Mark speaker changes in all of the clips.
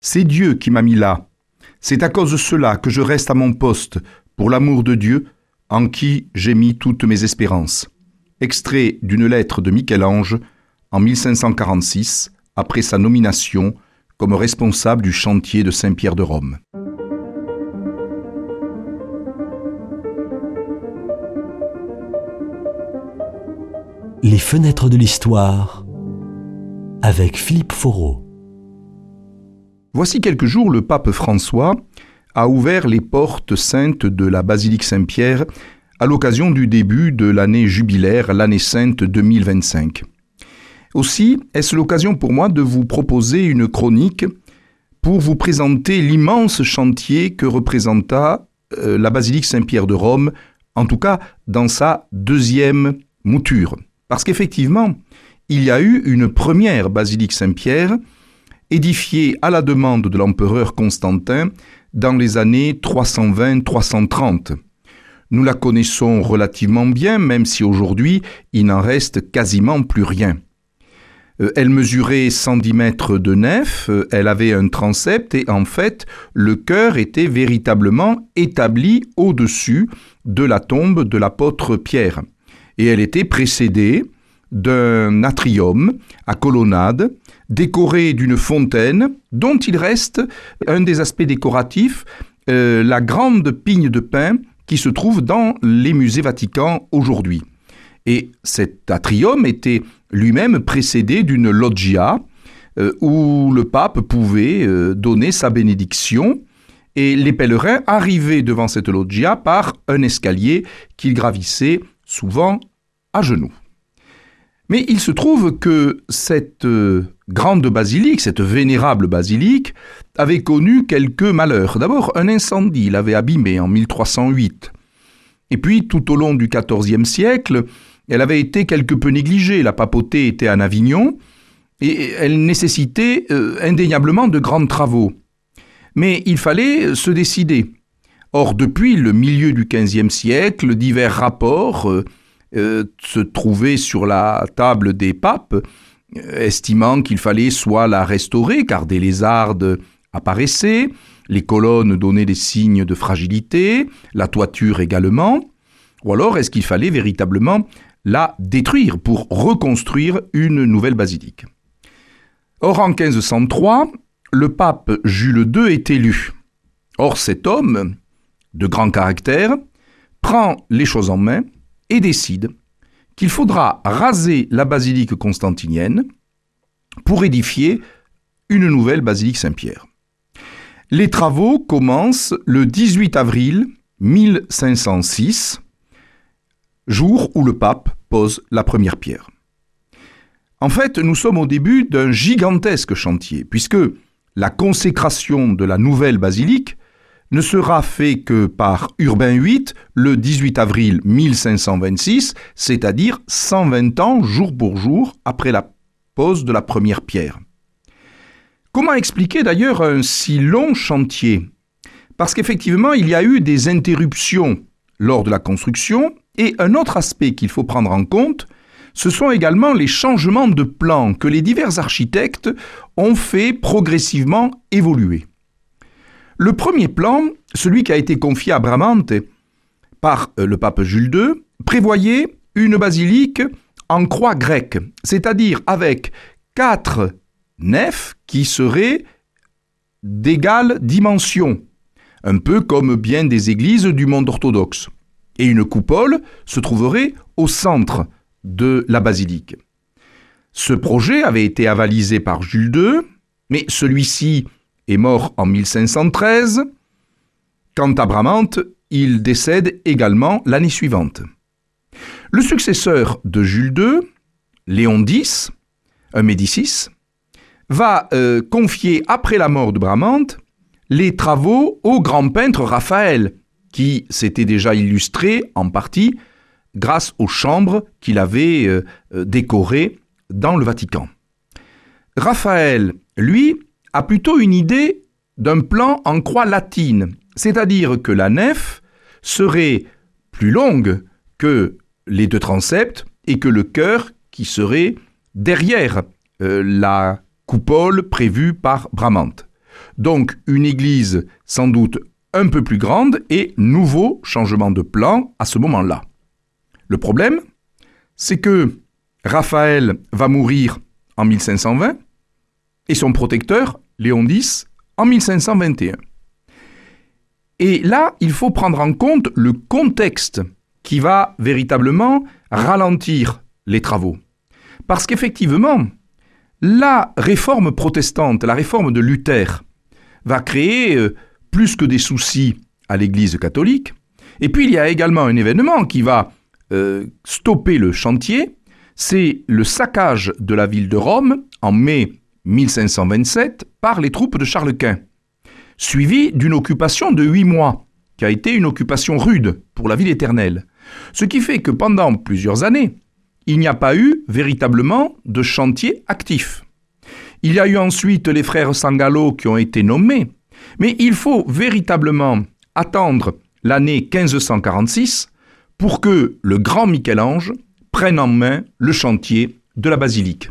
Speaker 1: C'est Dieu qui m'a mis là. C'est à cause de cela que je reste à mon poste, pour l'amour de Dieu, en qui j'ai mis toutes mes espérances. Extrait d'une lettre de Michel-Ange en 1546, après sa nomination comme responsable du chantier de Saint-Pierre de Rome.
Speaker 2: Les fenêtres de l'histoire avec Philippe Foreau.
Speaker 1: Voici quelques jours, le pape François a ouvert les portes saintes de la basilique Saint-Pierre à l'occasion du début de l'année jubilaire, l'année sainte 2025. Aussi, est-ce l'occasion pour moi de vous proposer une chronique pour vous présenter l'immense chantier que représenta la basilique Saint-Pierre de Rome, en tout cas dans sa deuxième mouture. Parce qu'effectivement, il y a eu une première basilique Saint-Pierre édifiée à la demande de l'empereur Constantin dans les années 320-330. Nous la connaissons relativement bien, même si aujourd'hui, il n'en reste quasiment plus rien. Elle mesurait 110 mètres de nef, elle avait un transept et en fait, le chœur était véritablement établi au-dessus de la tombe de l'apôtre Pierre. Et elle était précédée d'un atrium à colonnade, décoré d'une fontaine, dont il reste un des aspects décoratifs, la grande pigne de pin qui se trouve dans les musées Vatican aujourd'hui. Et cet atrium était lui-même précédé d'une loggia où le pape pouvait donner sa bénédiction et les pèlerins arrivaient devant cette loggia par un escalier qu'ils gravissaient souvent à genoux. Mais il se trouve que cette grande basilique, cette vénérable basilique, avait connu quelques malheurs. D'abord, un incendie l'avait abîmée en 1308. Et puis, tout au long du XIVe siècle, elle avait été quelque peu négligée. La papauté était en Avignon et elle nécessitait indéniablement de grands travaux. Mais il fallait se décider. Or, depuis le milieu du XVe siècle, divers rapports se trouvaient sur la table des papes, estimant qu'il fallait soit la restaurer, car des lézardes apparaissaient, les colonnes donnaient des signes de fragilité, la toiture également, ou alors est-ce qu'il fallait véritablement la détruire pour reconstruire une nouvelle basilique. Or, en 1503, le pape Jules II est élu. Or, cet homme, de grand caractère, prend les choses en main et décide qu'il faudra raser la basilique constantinienne pour édifier une nouvelle basilique Saint-Pierre. Les travaux commencent le 18 avril 1506, jour où le pape pose la première pierre. En fait, nous sommes au début d'un gigantesque chantier, puisque la consécration de la nouvelle basilique ne sera fait que par Urbain VIII le 18 avril 1526, c'est-à-dire 120 ans jour pour jour après la pose de la première pierre. Comment expliquer d'ailleurs un si long chantier ? Parce qu'effectivement, il y a eu des interruptions lors de la construction et un autre aspect qu'il faut prendre en compte, ce sont également les changements de plan que les divers architectes ont fait progressivement évoluer. Le premier plan, celui qui a été confié à Bramante par le pape Jules II, prévoyait une basilique en croix grecque, c'est-à-dire avec 4 nefs qui seraient d'égale dimension, un peu comme bien des églises du monde orthodoxe. Et une coupole se trouverait au centre de la basilique. Ce projet avait été avalisé par Jules II, mais celui-ci est mort en 1513. Quant à Bramante, il décède également l'année suivante. Le successeur de Jules II, Léon X, un Médicis, va confier après la mort de Bramante les travaux au grand peintre Raphaël, qui s'était déjà illustré en partie grâce aux chambres qu'il avait décorées dans le Vatican. Raphaël, lui, a plutôt une idée d'un plan en croix latine, c'est-à-dire que la nef serait plus longue que les 2 transepts et que le chœur qui serait derrière la coupole prévue par Bramante. Donc une église sans doute un peu plus grande et nouveau changement de plan à ce moment-là. Le problème, c'est que Raphaël va mourir en 1520 et son protecteur, Léon X, en 1521. Et là, il faut prendre en compte le contexte qui va véritablement ralentir les travaux. Parce qu'effectivement, la réforme protestante, la réforme de Luther, va créer plus que des soucis à l'Église catholique. Et puis il y a également un événement qui va stopper le chantier, c'est le saccage de la ville de Rome en mai 1527 par les troupes de Charles Quint, suivi d'une occupation de 8 mois, qui a été une occupation rude pour la ville éternelle. Ce qui fait que pendant plusieurs années, il n'y a pas eu véritablement de chantier actif. Il y a eu ensuite les frères Sangallo qui ont été nommés, mais il faut véritablement attendre l'année 1546 pour que le grand Michel-Ange prenne en main le chantier de la basilique.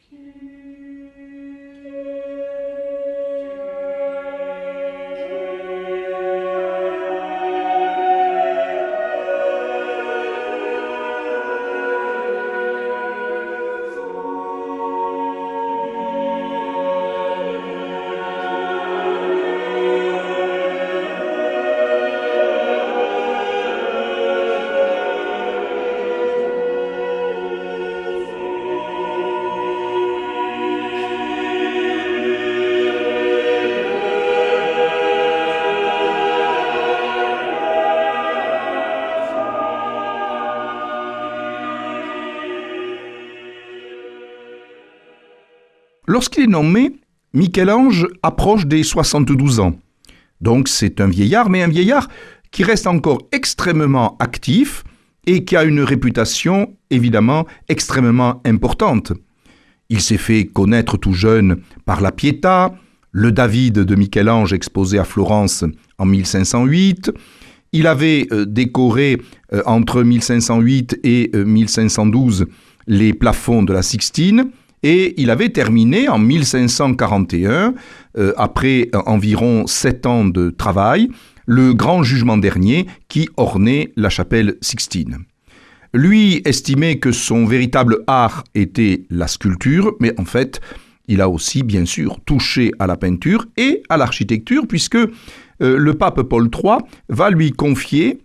Speaker 1: Lorsqu'il est nommé, Michel-Ange approche des 72 ans. Donc c'est un vieillard, mais un vieillard qui reste encore extrêmement actif et qui a une réputation évidemment extrêmement importante. Il s'est fait connaître tout jeune par la Pietà, le David de Michel-Ange exposé à Florence en 1508. Il avait décoré entre 1508 et 1512 les plafonds de la Sixtine. Et il avait terminé en 1541, après environ 7 ans de travail, le grand jugement dernier qui ornait la chapelle Sixtine. Lui estimait que son véritable art était la sculpture, mais en fait, il a aussi bien sûr touché à la peinture et à l'architecture, puisque le pape Paul III va lui confier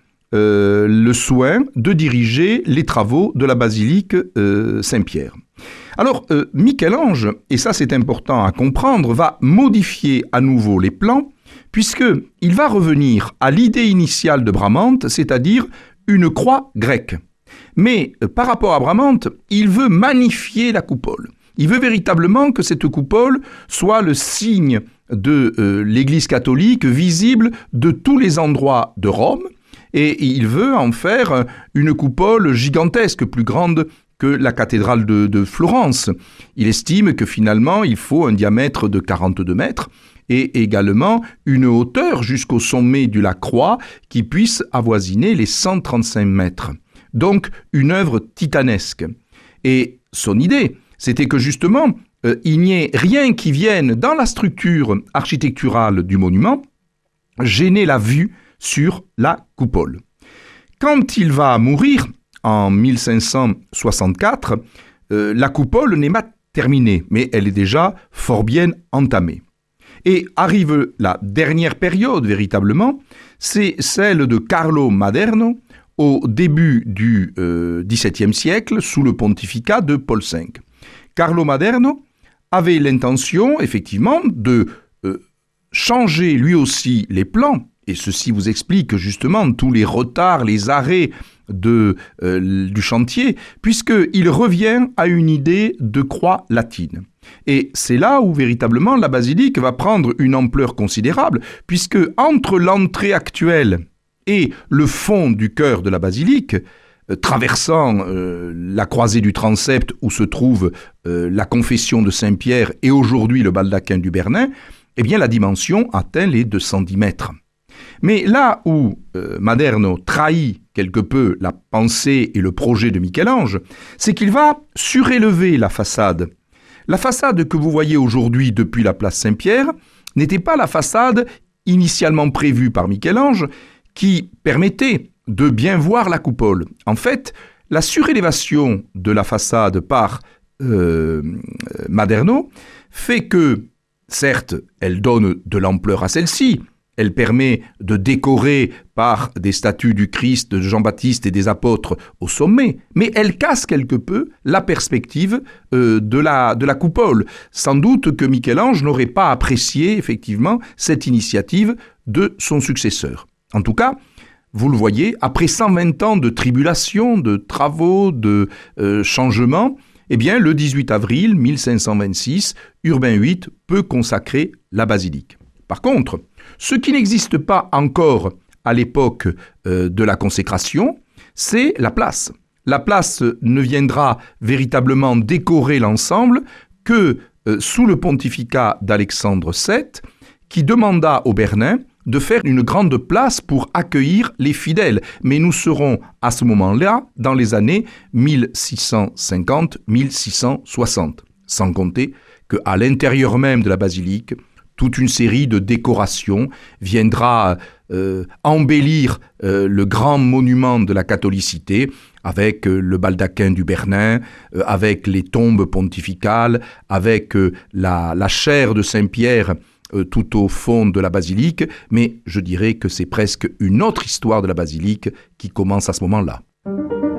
Speaker 1: le soin de diriger les travaux de la basilique Saint-Pierre. Alors, Michel-Ange, et ça c'est important à comprendre, va modifier à nouveau les plans, puisqu'il va revenir à l'idée initiale de Bramante, c'est-à-dire une croix grecque. Mais par rapport à Bramante, il veut magnifier la coupole. Il veut véritablement que cette coupole soit le signe de l'Église catholique visible de tous les endroits de Rome, et il veut en faire une coupole gigantesque, plus grande que la cathédrale de Florence. Il estime que finalement, il faut un diamètre de 42 mètres et également une hauteur jusqu'au sommet de la croix qui puisse avoisiner les 135 mètres. Donc, une œuvre titanesque. Et son idée, c'était que justement, il n'y ait rien qui vienne dans la structure architecturale du monument gêner la vue sur la coupole. Quand il va mourir, en 1564, la coupole n'est pas terminée, mais elle est déjà fort bien entamée. Et arrive la dernière période, véritablement, c'est celle de Carlo Maderno, au début du XVIIe siècle, sous le pontificat de Paul V. Carlo Maderno avait l'intention, effectivement, de changer lui aussi les plans, et ceci vous explique justement tous les retards, les arrêts du chantier, puisqu'il revient à une idée de croix latine. Et c'est là où véritablement la basilique va prendre une ampleur considérable, puisque entre l'entrée actuelle et le fond du cœur de la basilique, traversant la croisée du transept où se trouve la confession de Saint-Pierre et aujourd'hui le baldaquin du Bernin, eh bien la dimension atteint les 210 mètres. Mais là où Maderno trahit quelque peu la pensée et le projet de Michel-Ange, c'est qu'il va surélever la façade. La façade que vous voyez aujourd'hui depuis la place Saint-Pierre n'était pas la façade initialement prévue par Michel-Ange qui permettait de bien voir la coupole. En fait, la surélévation de la façade par Maderno fait que, certes, elle donne de l'ampleur à celle-ci, elle permet de décorer par des statues du Christ, de Jean-Baptiste et des apôtres au sommet, mais elle casse quelque peu la perspective de la coupole. Sans doute que Michel-Ange n'aurait pas apprécié effectivement cette initiative de son successeur. En tout cas, vous le voyez, après 120 ans de tribulations, de travaux, de changements, eh bien, le 18 avril 1526, Urbain VIII peut consacrer la basilique. Par contre, ce qui n'existe pas encore à l'époque de la consécration, c'est la place. La place ne viendra véritablement décorer l'ensemble que sous le pontificat d'Alexandre VII, qui demanda aux Bernin de faire une grande place pour accueillir les fidèles. Mais nous serons à ce moment-là dans les années 1650-1660, sans compter qu'à l'intérieur même de la basilique, toute une série de décorations viendra embellir le grand monument de la catholicité avec le baldaquin du Bernin, avec les tombes pontificales, avec la chaire de Saint-Pierre tout au fond de la basilique, mais je dirais que c'est presque une autre histoire de la basilique qui commence à ce moment-là.